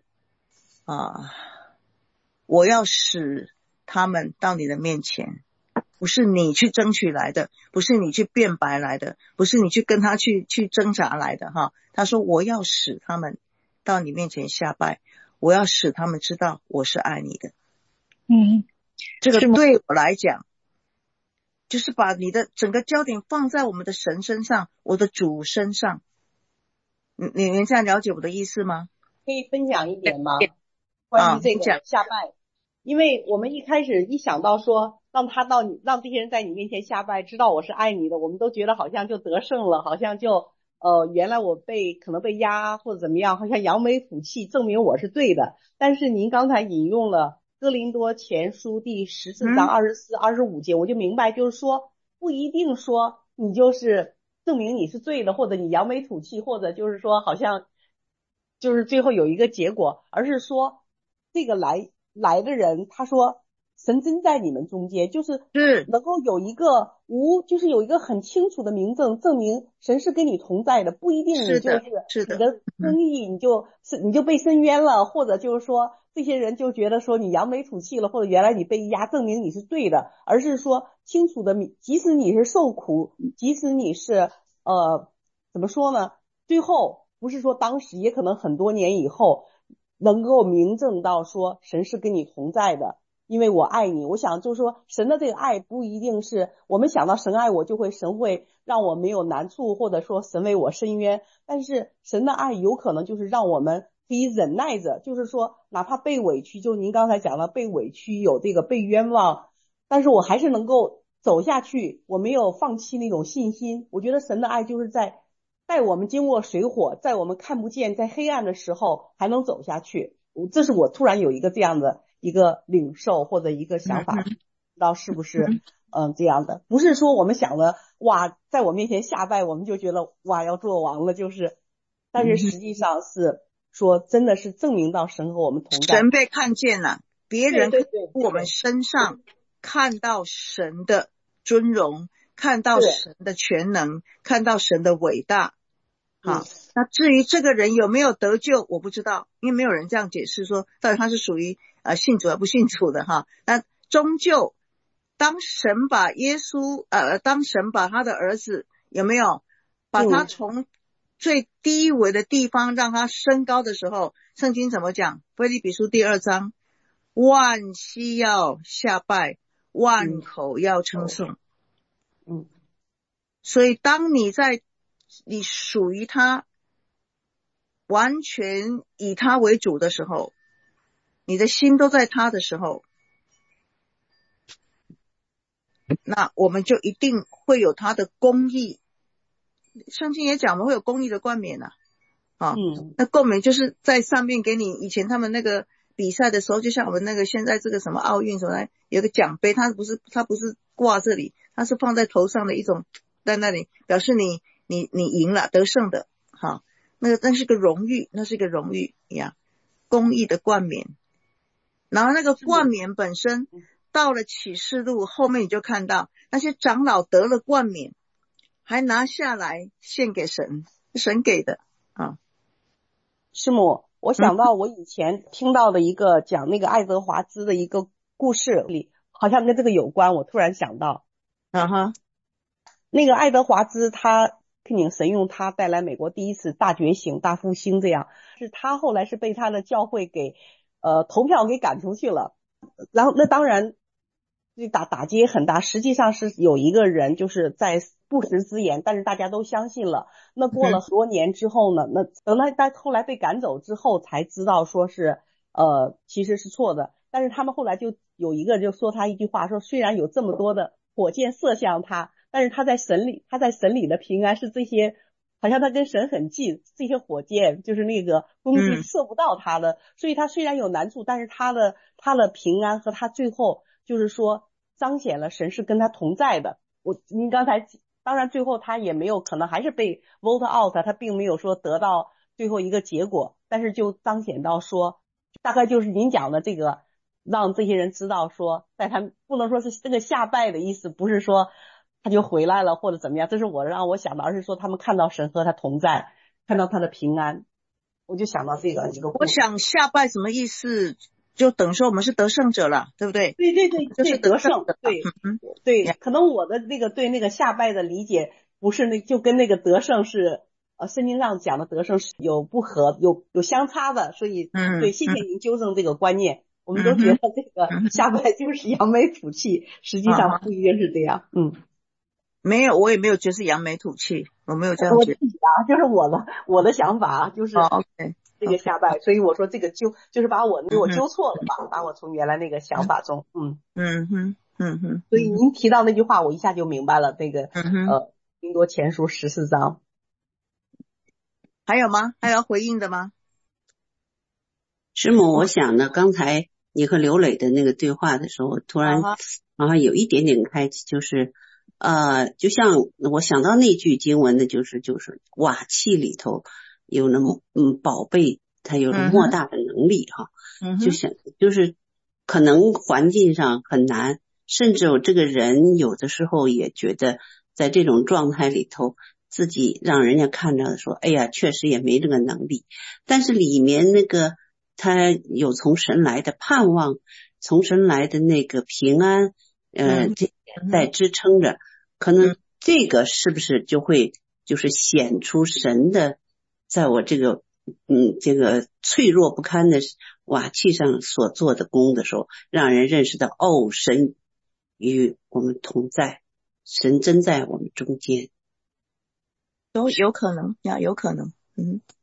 我要使他们到你的面前，不是你去争取来的，不是你去辩白来的，不是你去跟他去挣扎来的他说我要使他们到你面前下拜，我要使他们知道我是爱你的。这个对我来讲就是把你的整个焦点放在我们的神身上，我的主身上。你们这样了解我的意思吗？ 可以分享一点吗？关于这个下拜，因为我们一开始一想到说让这些人在你面前下拜，知道我是爱你的，我们都觉得好像就得胜了，好像就原来我可能被压或者怎么样，好像扬眉吐气，证明我是对的。但是您刚才引用了哥林多前书第14章24、25节，我就明白，就是说不一定说你就是证明你是对的，或者你扬眉吐气，或者就是说好像就是最后有一个结果，而是说这个来的人，他说神真在你们中间，就是能够有一个就是有一个很清楚的明证，证明神是跟你同在的，不一定你就是你的公义你就被伸冤了，或者就是说这些人就觉得说你扬眉吐气了，或者原来你被压，证明你是对的，而是说清楚的，即使你是受苦，即使你是怎么说呢，最后不是说当时，也可能很多年以后能够明证到说神是跟你同在的，因为我爱你。我想就是说神的这个爱不一定是我们想到神爱我神会让我没有难处，或者说神为我伸冤，但是神的爱有可能就是让我们可以忍耐着，就是说哪怕被委屈，就您刚才讲了被委屈，有这个被冤枉，但是我还是能够走下去，我没有放弃那种信心。我觉得神的爱就是在我们经过水火，在我们看不见，在黑暗的时候还能走下去。这是我突然有一个这样的一个领受或者一个想法，不知道是不是这样的。不是说我们想的哇，在我面前下拜我们就觉得哇要做王了，就是但是实际上是说真的是证明到神和我们同在， 神被看见了，别人从我们身上看到神的尊荣，看到神的全能，看到神的伟大。那至于这个人有没有得救我不知道，因为没有人这样解释说到底他是属于信主还不信主的那终究当神把当神把他的儿子有没有把他从最低微的地方让他升高的时候，圣经怎么讲？腓立比书第2章，万膝要下拜，万口要称颂。所以当你属于他，完全以他为主的时候，你的心都在他的时候，那我们就一定会有他的公义。圣经也讲我们会有公义的冠冕那冠冕就是在上面给你，以前他们那个比赛的时候，就像我们那个现在这个什么奥运什么有个奖杯，它不是挂这里，它是放在头上的一种，在那里表示你赢了，得胜的那是个荣誉，公义的冠冕。然后那个冠冕本身到了启示录后面，你就看到那些长老得了冠冕， 还拿下来献给神，神给的啊。 师母，我想到我以前听到的一个讲那个爱德华兹的一个故事里，好像跟这个有关，我突然想到，那个爱德华兹他肯定神用他带来美国第一次大觉醒、大复兴，这样是他后来是被他的教会给投票给赶出去了，然后那当然这打击也很大，实际上是有一个人就是在不实之言，但是大家都相信了。那过了很多年之后呢，那等他后来被赶走之后才知道说是其实是错的，但是他们后来就有一个就说他一句话，说虽然有这么多的火箭射向他，但是他在神里的平安是这些，好像他跟神很近，这些火箭就是那个攻击射不到他的，所以他虽然有难处，但是他的平安和他最后就是说彰显了神是跟他同在的。您刚才当然最后他也没有可能还是被 vote out， 他并没有说得到最后一个结果，但是就彰显到说大概就是您讲的这个，让这些人知道说在他不能说是这个下拜的意思，不是说他就回来了或者怎么样，这是让我想到，而是说他们看到神和他同在，看到他的平安，我就想到这个一个。 我想下拜什么意思？就等于说我们是得胜者了，对不对？ 对，就是得胜。对，可能我的那个对那个下拜的理解不是就跟那个得胜是圣经上讲的得胜是有不合有相差的，所以对，谢谢您纠正这个观念。我们都觉得这个下拜就是扬眉吐气，实际上不一定是这样。 没有，我也没有觉得是扬眉吐气，我没有这样觉得。 我自己就是我的想法就是这个下拜，所以我说这个就是把我纠错了吧，把我从原来那个想法中，所以您提到那句话，我一下就明白了。这个丁多前书14章， 还有吗？还要回应的吗？ 师母，我想呢，刚才你和刘磊的那个对话的时候，突然有一点点开启，就是就像我想到那句经文的，就是瓦器里头有了宝贝，它有了莫大的能力哈，就是可能环境上很难，甚至这个人有的时候也觉得在这种状态里头，自己让人家看着说，哎呀，确实也没这个能力，但是里面那个他有从神来的盼望，从神来的那个平安，这在支撑着，可能这个是不是就会就是显出神的，在我这个这个脆弱不堪的瓦器上所做的功的时候，让人认识到神与我们同在，神真在我们中间， 都有可能呀，有可能。